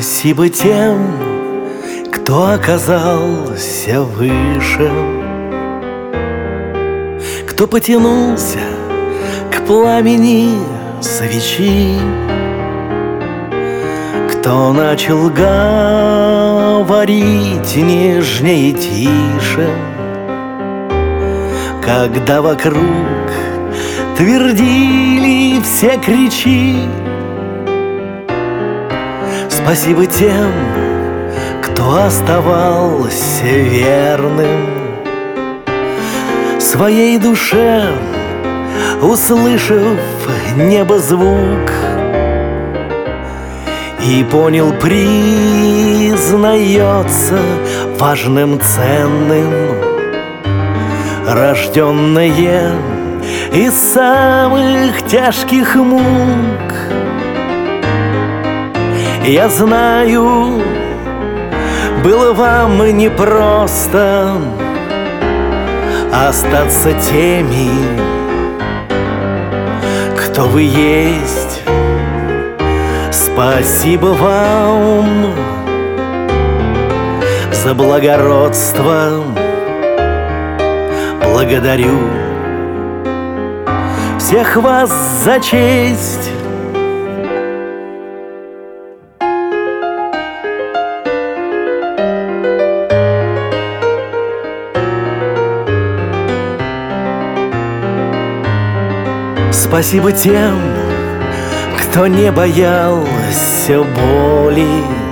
Спасибо тем, кто оказался выше, кто потянулся к пламени свечи, кто начал говорить нежнее и тише, когда вокруг твердили все кричи. Спасибо тем, кто оставался верным своей душе, услышав небозвук, и понял, признается важным, ценным, рожденное из самых тяжких мук. Я знаю, было вам непросто остаться теми, кто вы есть. Спасибо вам за благородство, благодарю всех вас за честь. Спасибо тем, кто не боялся боли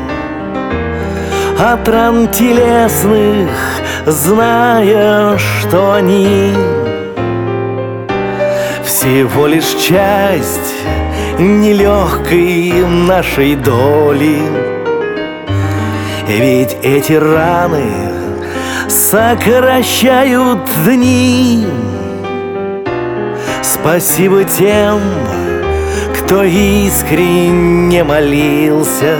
от ран телесных, зная, что они всего лишь часть нелегкой нашей доли. Ведь эти раны сокращают дни. Спасибо тем, кто искренне молился,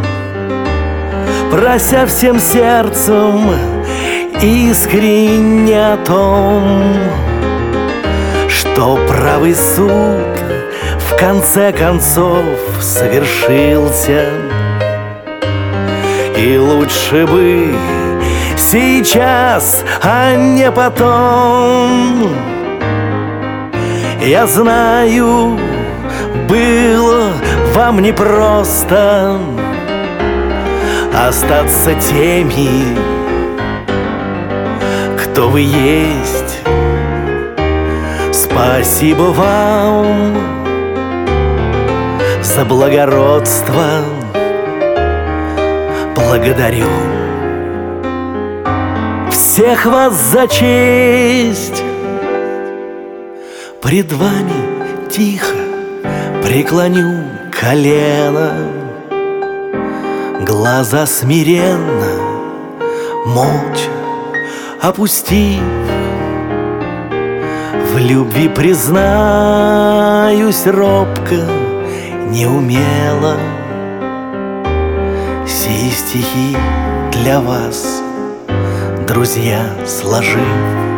прося всем сердцем искренне о том, что правый суд в конце концов совершился. И лучше бы сейчас, а не потом. Я знаю, было вам непросто остаться теми, кто вы есть. Спасибо вам за благородство, благодарю всех вас за честь. Пред вами тихо преклоню колено, глаза смиренно, молча опустив, в любви признаюсь робко, неумело, сии стихи для вас, друзья, сложив.